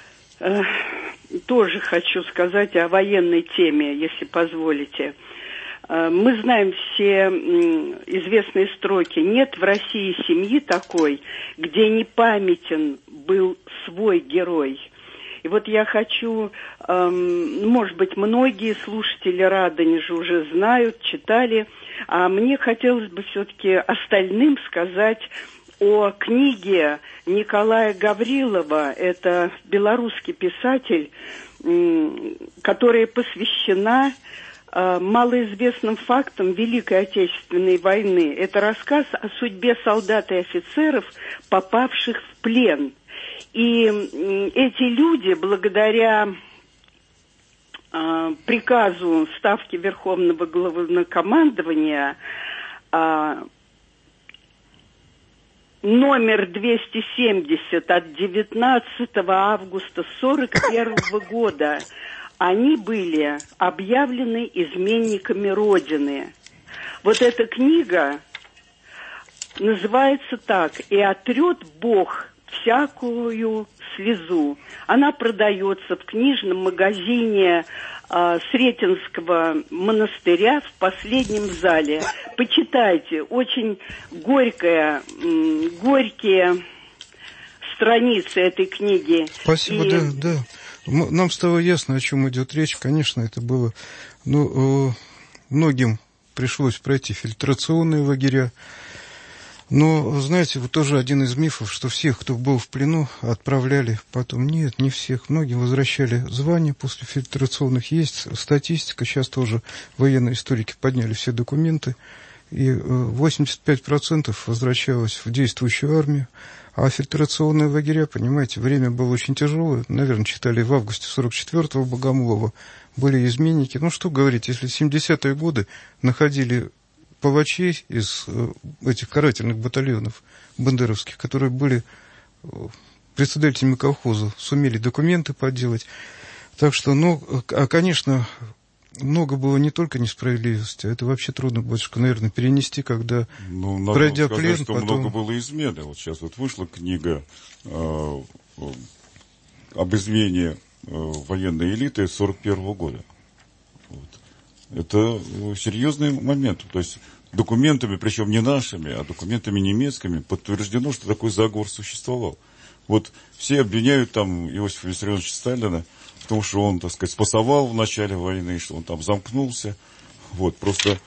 тоже хочу сказать о военной теме, если позволите. Мы знаем все известные строки. Нет в России семьи такой, где не памятен был свой герой. И вот я хочу, может быть, многие слушатели Радонежа уже знают, читали, а мне хотелось бы все-таки остальным сказать о книге Николая Гаврилова. Это белорусский писатель, которая посвящена малоизвестным фактам Великой Отечественной войны. Это рассказ о судьбе солдат и офицеров, попавших в плен. И эти люди, благодаря приказу Ставки Верховного Главнокомандования номер 270 от 19 августа 1941 года, они были объявлены изменниками Родины. Вот эта книга называется так: «И отрет Бог всякую слезу». Она продается в книжном магазине Сретенского монастыря в последнем зале. Почитайте, очень горькие страницы этой книги. Спасибо, да. Нам стало ясно, о чем идет речь. Конечно, это было... многим пришлось пройти фильтрационные лагеря. Но, знаете, тоже один из мифов, что всех, кто был в плену, отправляли потом. Нет, не всех. Многим возвращали звания после фильтрационных. Есть статистика. Сейчас тоже военные историки подняли все документы. и 85% возвращалось в действующую армию. А фильтрационные лагеря, понимаете, время было очень тяжелое. Наверное, читали в августе 44-го Богомолова. Были изменники. Ну, что говорить, если в 70-е годы находили палачей из этих карательных батальонов бандеровских, которые были председателями колхоза, сумели документы подделать. Так что, конечно, много было не только несправедливости, а это вообще трудно, батюшка, наверное, перенести, когда, пройдя сказать, плен, что потом... много было измены. Вот сейчас вот вышла книга об измене военной элиты 41-го года. Вот. Это серьезный момент. То есть документами, причем не нашими, а документами немецкими, подтверждено, что такой заговор существовал. Вот все обвиняют там Иосифа Виссарионовича Сталина в том, что он, так сказать, спасовал в начале войны, что он там замкнулся. Вот, просто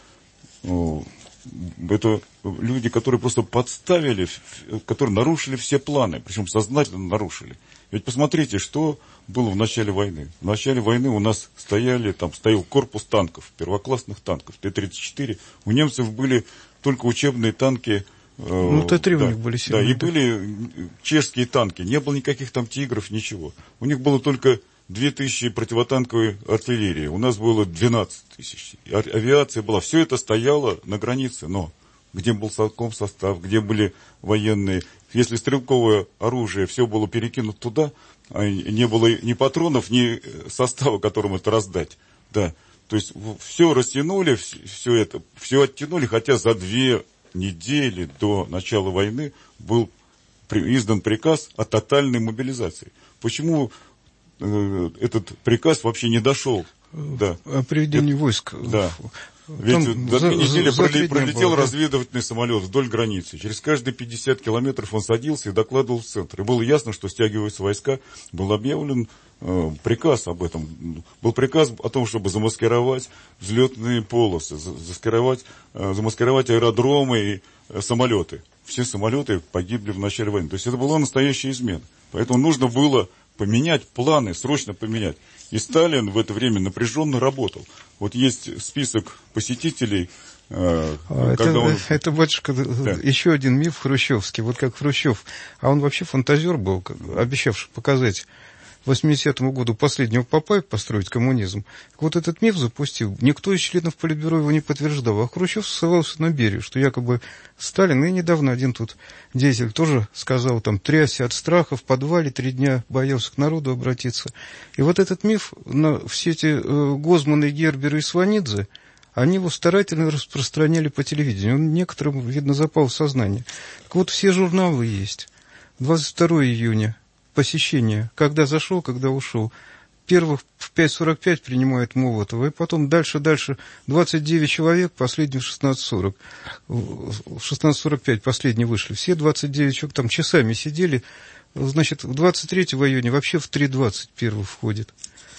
это люди, которые просто подставили, которые нарушили все планы, причем сознательно нарушили. Ведь посмотрите, что было в начале войны. В начале войны у нас стоял корпус танков, первоклассных танков, Т-34. У немцев были только учебные танки. Т-3 у них были сильные. Да, и были чешские танки. Не было никаких там тигров, ничего. У них было только 2000 противотанковой артиллерии. У нас было 12 тысяч. Авиация была. Все это стояло на границе. Но где был комсостав, где были военные. Если стрелковое оружие, все было перекинуто туда, а не было ни патронов, ни состава, которым это раздать. Да. То есть все растянули, все оттянули, хотя за 2 недели до начала войны был издан приказ о тотальной мобилизации. Почему этот приказ вообще не дошел? Да. О приведении войск. Да. Ведь за 2 недели пролетел разведывательный самолет вдоль границы. Через каждые 50 километров он садился и докладывал в центр. И было ясно, что стягиваются войска. Был объявлен приказ об этом. Был приказ о том, чтобы замаскировать взлетные полосы, замаскировать аэродромы и самолеты. Все самолеты погибли в начале войны. То есть это была настоящая измена. Поэтому нужно было поменять планы, срочно поменять. И Сталин в это время напряженно работал. Вот есть список посетителей. Это, батюшка, да. Еще один миф хрущевский. Вот как Хрущев. А он вообще фантазер был, обещавший показать к 80-му году последнего папа построить коммунизм. Вот этот миф запустил. Никто из членов Политбюро его не подтверждал. А Хрущев ссылался на Берию, что якобы Сталин, и недавно один тут деятель тоже сказал, там, трясся от страха в подвале, 3 дня боялся к народу обратиться. И вот этот миф, все эти Гозманы, Герберы и Сванидзе, они его старательно распространяли по телевидению. Он некоторым, видно, запал в сознание. Так вот, все журналы есть. 22 июня. Посещение. Когда зашел, когда ушел. Первых в 5:45 принимают Молотова, и потом дальше 29 человек, последний в 16:40. В 16:45 последние вышли. Все 29 человек там часами сидели. Значит, 23 июня вообще в 3:20 первый входит.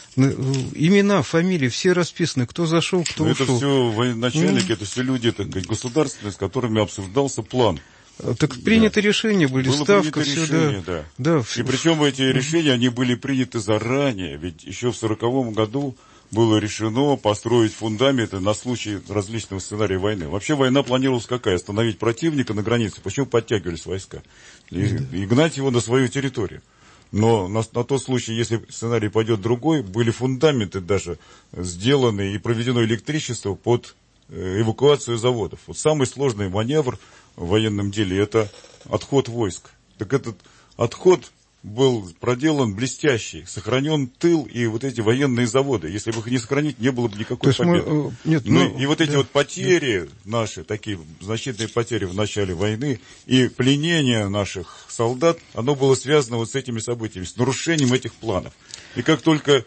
Имена, фамилии, все расписаны, кто зашел, кто ушел. Это все военачальники, это все люди, так сказать, государственные, с которыми обсуждался план. Так приняты решения были, было ставка, все, решения, да. И причем эти решения, они были приняты заранее, ведь еще в 40-м году было решено построить фундаменты на случай различного сценария войны. Вообще война планировалась какая? Остановить противника на границе, почему подтягивались войска? И гнать его на свою территорию. Но на тот случай, если сценарий пойдет другой, были фундаменты даже сделаны и проведено электричество под эвакуацию заводов. Вот самый сложный маневр в военном деле – это отход войск. Так этот отход был проделан блестящий, сохранен тыл и вот эти военные заводы. Если бы их не сохранить, не было бы никакой победы. И вот эти вот потери наши, такие значительные потери в начале войны, и пленение наших солдат, оно было связано вот с этими событиями, с нарушением этих планов. И как только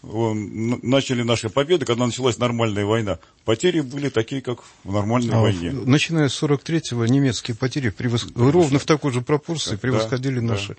начали наши победы, когда началась нормальная война, потери были такие, как в нормальной войне. Начиная с 43-го немецкие потери ровно в такой же пропорции превосходили наши.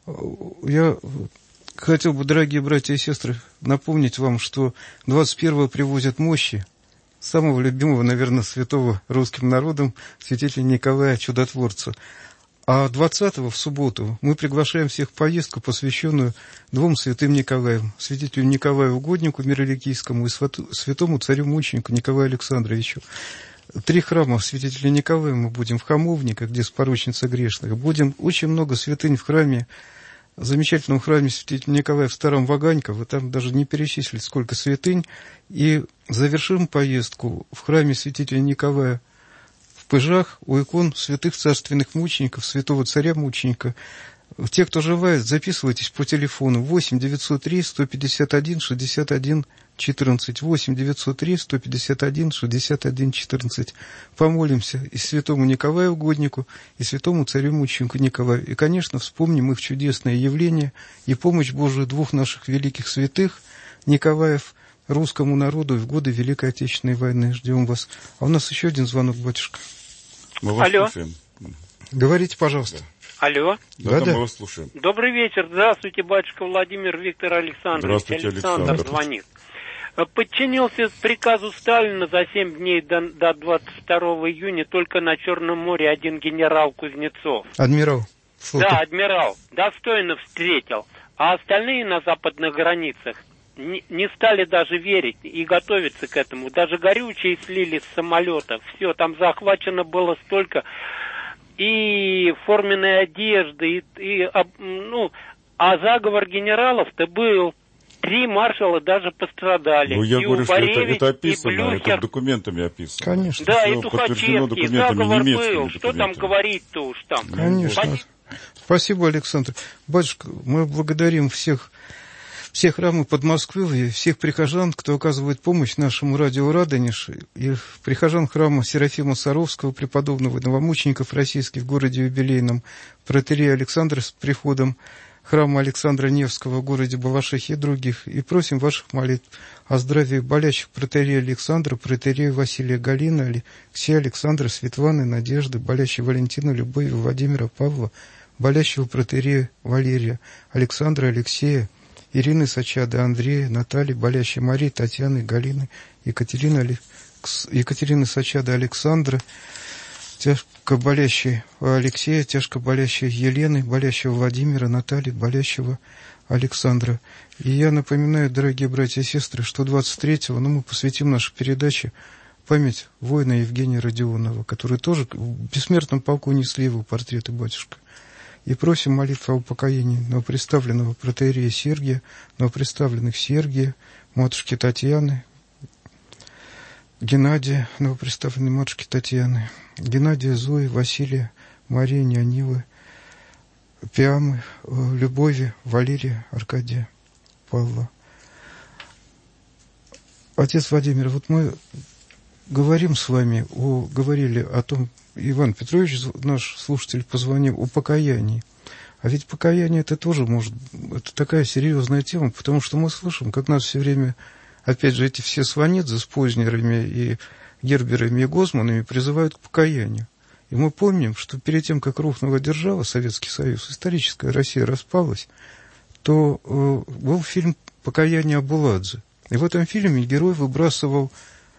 Я хотел бы, дорогие братья и сестры, напомнить вам, что 21-го привозят мощи самого любимого, наверное, святого русским народом, святителя Николая Чудотворца. А 20-го, в субботу, мы приглашаем всех в поездку, посвященную 2 святым Николаям, святителю Николаю Угоднику Мироликийскому и святому царю-мученику Николаю Александровичу. 3 храма святителя Николая мы будем в Хамовниках, где споручница грешных. Будем очень много святынь в храме, в замечательном храме святителя Николая в Старом Ваганьково. Там даже не перечислить, сколько святынь. И завершим поездку в храме святителя Николая в Пыжах у икон святых царственных мучеников, святого царя-мученика. Те, кто желает, записывайтесь по телефону 8 903 151 61 14, 8 903 151 61 14. Помолимся и святому Николаю Угоднику, и святому царю-мученику Николаю. И, конечно, вспомним их чудесное явление и помощь Божию 2 наших великих святых Николаев русскому народу в годы Великой Отечественной войны. Ждем вас. А у нас еще один звонок, батюшка. Мы вас Алло. слушаем. Говорите, пожалуйста. Алло. Да, мы вас слушаем. Добрый вечер. Здравствуйте, батюшка Владимир Виктор Александрович. Здравствуйте, Александр звонит. Подчинился приказу Сталина за 7 дней до 22 июня только на Черном море один генерал Кузнецов. Адмирал. Да, адмирал. Достойно встретил. А остальные на западных границах не стали даже верить и готовиться к этому. Даже горючее слили с самолетов. Все, там захвачено было столько и форменной одежды, а заговор генералов-то был. 3 маршала даже пострадали. Ну, я и говорю, что Убаревич, это описано, и Блюхер. это документами описано. Конечно. Да, Все и Тухачевский, документами, заговор был. Что там говорить-то уж там? Конечно. Спасибо, Александр. Батюшка, мы благодарим всех храмы под Москвой, всех прихожан, кто оказывает помощь нашему радио «Радонеж», и прихожан храма Серафима Саровского, преподобного новомучеников российских в городе Юбилейном, протоиерея Александра с приходом храма Александра Невского в городе Балашихе и других. И просим ваших молитв о здравии болящих протоиерея Александра, протоиерея Василия Галины, Алексея Александра, Светланы, Надежды, болящей Валентина, Любови, Владимира, Павла, болящего протоиерея Валерия, Александра, Алексея, Ирины Сачады, Андрея, Натальи, болящей Марии, Татьяны, Галины, Екатерины Сачады, Александра, тяжко болящей Алексея, тяжко болящей Елены, болящего Владимира, Натальи, болящего Александра. И я напоминаю, дорогие братья и сестры, что 23-го мы посвятим нашей передаче память воина Евгения Родионова, который тоже в бессмертном полку несли его портреты, батюшка. И просим молитву о упокоении новоприставленного протоиерея Сергия, новоприставленных Сергия, матушки Татьяны, Геннадия, новоприставленной матушки Татьяны, Геннадия, Зои, Василия, Марии, Нионилы, Пиамы, Любови, Валерия, Аркадия, Павла. Отец Владимир, вот мы говорим с вами, говорили о том, Иван Петрович, наш слушатель, позвонил, о покаянии. А ведь покаяние это тоже это такая серьезная тема, потому что мы слышим, как нас все время, опять же, эти все Сванидзе с Познерами и Герберами и Гозманами призывают к покаянию. И мы помним, что перед тем, как рухнула держава, Советский Союз, историческая Россия распалась, то был фильм «Покаяние Абуладзе». И в этом фильме герой выбрасывал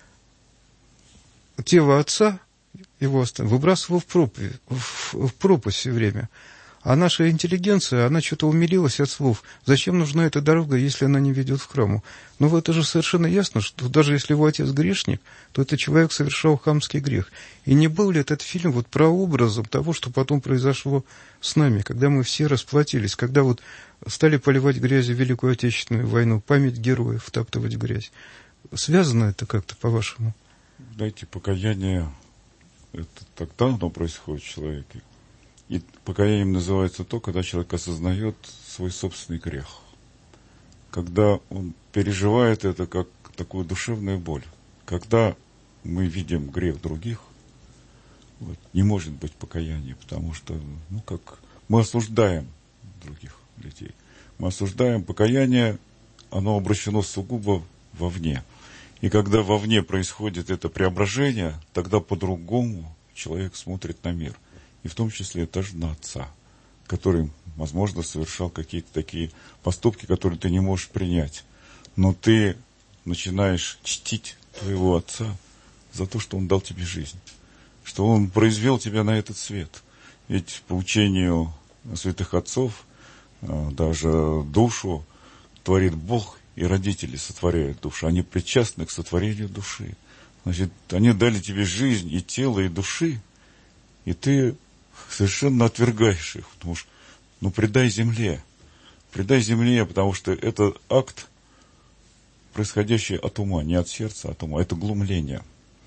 тело отца, его выбрасывал в пропасть все время. А наша интеллигенция, она что-то умилилась от слов. Зачем нужна эта дорога, если она не ведет в храму? Но это же совершенно ясно, что даже если его отец грешник, то этот человек совершал хамский грех. И не был ли этот фильм вот прообразом того, что потом произошло с нами, когда мы все расплатились, когда вот стали поливать грязью Великую Отечественную войну, память героев втаптывать в грязь? Связано это как-то, по-вашему? Знаете, покаяние, это тогда оно происходит в человеке. И покаянием называется то, когда человек осознает свой собственный грех. Когда он переживает это как такую душевную боль. Когда мы видим грех других, не может быть покаяния, потому что, мы осуждаем других людей. Мы осуждаем покаяние, оно обращено сугубо вовне. И когда вовне происходит это преображение, тогда по-другому человек смотрит на мир. И в том числе даже на отца, который, возможно, совершал какие-то такие поступки, которые ты не можешь принять. Но ты начинаешь чтить твоего отца за то, что он дал тебе жизнь, что он произвел тебя на этот свет. Ведь по учению святых отцов даже душу творит Бог, и родители сотворяют душу. Они причастны к сотворению души. Значит, они дали тебе жизнь и тела, и души, и ты совершенно отвергаешь их, потому что, предай земле, потому что это акт, происходящий от ума, не от сердца, а от ума, это глумление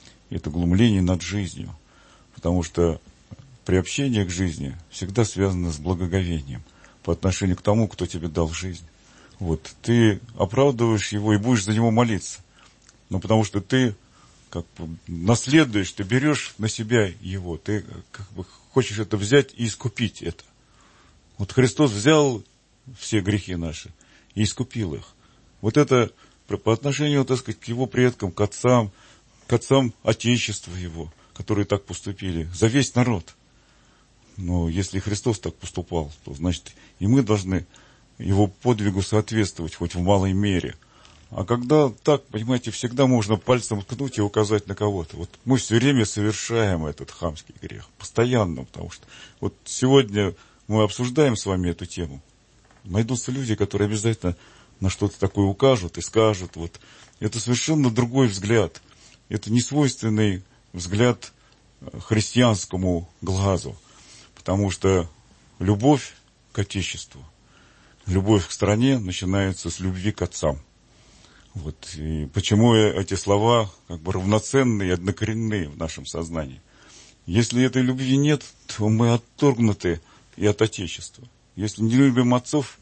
над жизнью, потому что приобщение к жизни всегда связано с благоговением по отношению к тому, кто тебе дал жизнь. Вот, ты оправдываешь его и будешь за него молиться, потому что ты как бы наследуешь, ты берешь на себя его, ты как бы хочешь это взять и искупить это. Вот Христос взял все грехи наши и искупил их. Вот это по отношению, так сказать, к его предкам, к отцам Отечества его, которые так поступили, за весь народ. Но если Христос так поступал, то, значит, и мы должны его подвигу соответствовать, хоть в малой мере. А когда так, понимаете, всегда можно пальцем ткнуть и указать на кого-то. Вот мы все время совершаем этот хамский грех, постоянно, потому что вот сегодня мы обсуждаем с вами эту тему. Найдутся люди, которые обязательно на что-то такое укажут и скажут. Вот. Это совершенно другой взгляд. Это не свойственный взгляд христианскому глазу. Потому что любовь к Отечеству, любовь к стране начинается с любви к отцам. Вот. И почему эти слова как бы равноценны и однокоренные в нашем сознании? Если этой любви нет, то мы отторгнуты и от Отечества. Если не любим отцов,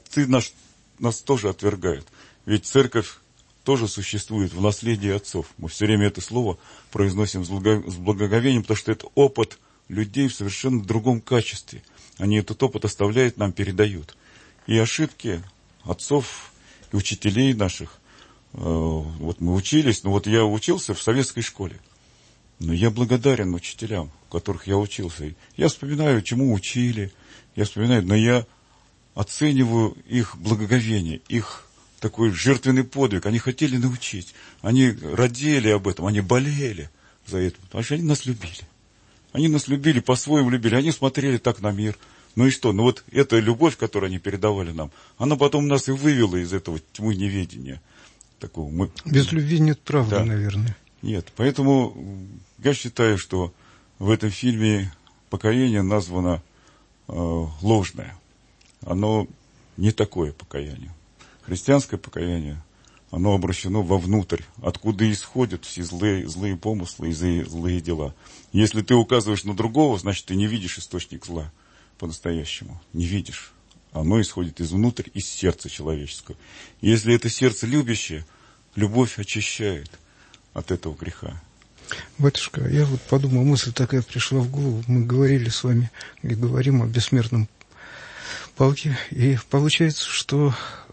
нас тоже отвергают. Ведь церковь тоже существует в наследии отцов. Мы все время это слово произносим с благоговением, потому что это опыт людей в совершенно другом качестве. Они этот опыт оставляют, нам передают. И ошибки отцов и учителей наших, вот мы учились, я учился в советской школе. Но я благодарен учителям, у которых я учился. Я вспоминаю, чему учили, но я оцениваю их благоговение, их такой жертвенный подвиг. Они хотели научить, они родили об этом, они болели за это, потому что они нас любили. Они нас любили, по-своему любили, они смотрели так на мир. Ну и что? Вот эта любовь, которую они передавали нам, она потом нас и вывела из этого тьмы неведения. Без любви нет правды, да. Наверное. Нет, поэтому я считаю, что в этом фильме покаяние названо ложное. Оно не такое покаяние. Христианское покаяние, оно обращено вовнутрь, откуда исходят все злые помыслы и злые дела. Если ты указываешь на другого, значит, ты не видишь источник зла по-настоящему. Не видишь. Оно исходит изнутрь, из сердца человеческого. Если это сердце любящее, любовь очищает от этого греха. Батюшка, я вот подумал, мысль такая пришла в голову. Мы говорили с вами и говорим о бессмертном полке. И получается, что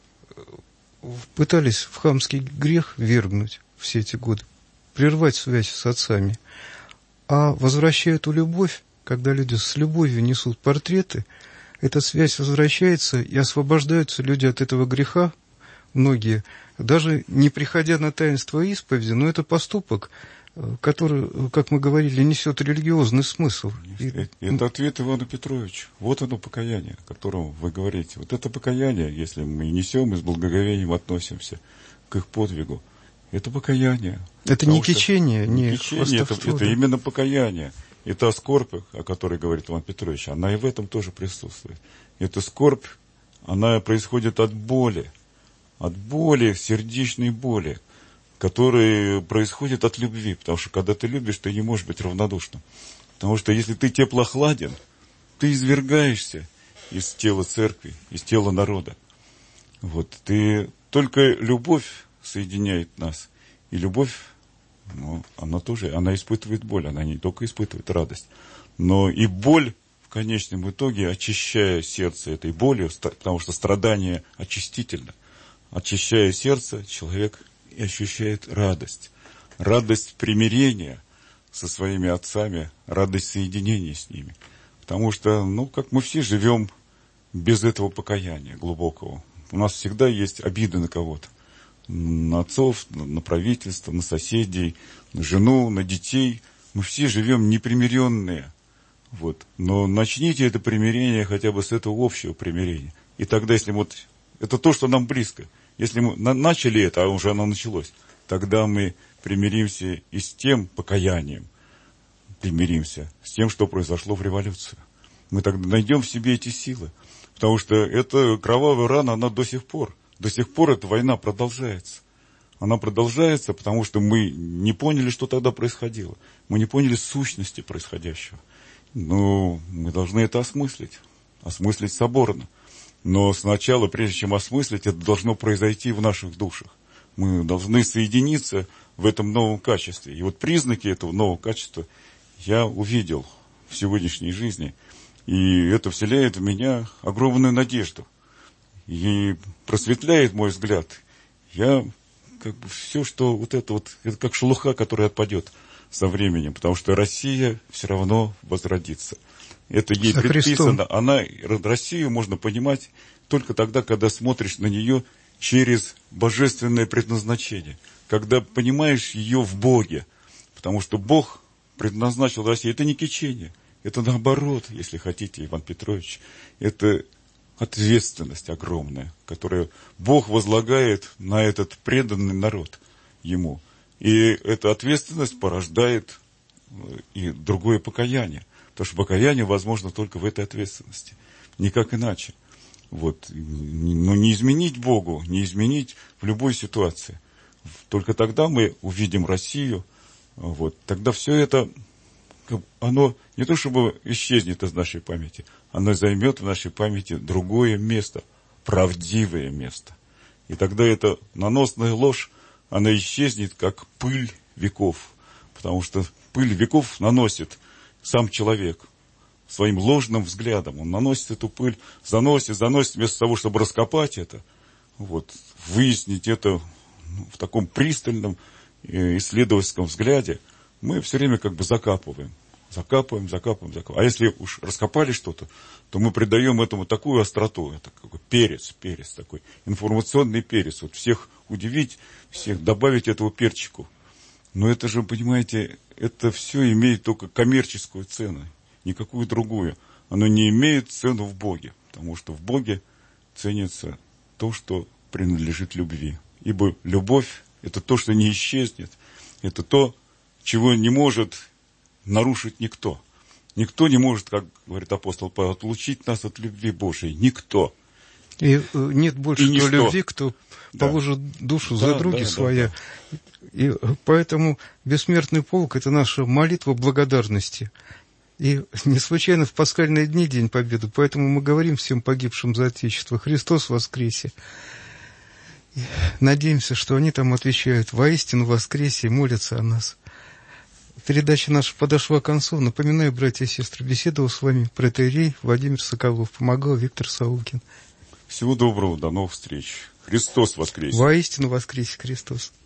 пытались в хамский грех ввергнуть все эти годы, прервать связь с отцами. А возвращают эту любовь, когда люди с любовью несут портреты, эта связь возвращается, и освобождаются люди от этого греха, многие, даже не приходя на таинство исповеди, но это поступок, который, как мы говорили, несет религиозный смысл. Это ответ Ивану Петровичу. Вот оно покаяние, о котором вы говорите. Вот это покаяние, если мы несем и с благоговением относимся к их подвигу, это покаяние. Это не кичение, не хвастовство. Это именно покаяние. И та скорбь, о которой говорит Иван Петрович, она и в этом тоже присутствует. Эта скорбь, она происходит от боли, сердечной боли, которая происходит от любви. Потому что когда ты любишь, ты не можешь быть равнодушным. Потому что если ты теплохладен, ты извергаешься из тела церкви, из тела народа. Вот. Только любовь соединяет нас. И любовь, она испытывает боль, она не только испытывает радость, но и боль в конечном итоге, очищая сердце этой болью, потому что страдание очистительно. Очищая сердце, человек и ощущает радость. Радость примирения со своими отцами, радость соединения с ними. Потому что, как мы все живем без этого покаяния глубокого. У нас всегда есть обиды на кого-то. На отцов, на правительство, на соседей, на жену, на детей. Мы все живем непримиренные. Вот. Но начните это примирение хотя бы с этого общего примирения. И тогда, если это то, что нам близко, если мы начали это, а уже оно началось, тогда мы примиримся и с тем покаянием, примиримся с тем, что произошло в революции. Мы тогда найдем в себе эти силы, потому что эта кровавая рана, она до сих пор эта война продолжается. Она продолжается, потому что мы не поняли, что тогда происходило. Мы не поняли сущности происходящего. Но мы должны это осмыслить соборно. Но сначала, прежде чем осмыслить, это должно произойти в наших душах. Мы должны соединиться в этом новом качестве. И вот признаки этого нового качества я увидел в сегодняшней жизни. И это вселяет в меня огромную надежду. И просветляет мой взгляд. Я все, что это как шелуха, которая отпадет со временем. Потому что Россия все равно возродится. Это ей предписано. Россию можно понимать только тогда, когда смотришь на нее через божественное предназначение. Когда понимаешь ее в Боге. Потому что Бог предназначил Россию. Это не кичение. Это наоборот, если хотите, Иван Петрович. Это ответственность огромная, которую Бог возлагает на этот преданный народ ему. И эта ответственность порождает и другое покаяние. Потому что покаяние возможно только в этой ответственности. Никак иначе. Но не изменить Богу, не изменить в любой ситуации. Только тогда мы увидим Россию. Тогда все это, оно не то чтобы исчезнет из нашей памяти, оно займет в нашей памяти другое место, правдивое место. И тогда эта наносная ложь, она исчезнет, как пыль веков. Потому что пыль веков наносит сам человек своим ложным взглядом. Он наносит эту пыль, заносит, вместо того, чтобы раскопать это, выяснить это в таком пристальном исследовательском взгляде, мы все время закапываем. Закапываем. А если уж раскопали что-то, то мы придаем этому такую остроту. Это какой перец такой, информационный перец. Всех удивить, всех добавить этому перчику. Но это же, понимаете, это все имеет только коммерческую цену, никакую другую. Оно не имеет цену в Боге, потому что в Боге ценится то, что принадлежит любви. Ибо любовь – это то, что не исчезнет, это то, чего не может нарушить никто. Никто не может, как говорит апостол Павел, отлучить нас от любви Божией. Никто. И нет больше любви, кто положит душу за други своя. Да. И поэтому бессмертный полк – это наша молитва благодарности. И не случайно в пасхальные дни День Победы, поэтому мы говорим всем погибшим за Отечество: Христос воскресе. И надеемся, что они там отвечают: воистину воскресе, и молятся о нас. Передача наша подошла к концу. Напоминаю, братья и сестры, беседовал с вами протоиерей Владимир Соколов, помогал Виктор Саулкин. Всего доброго, до новых встреч. Христос воскресе! Воистину воскресе Христос!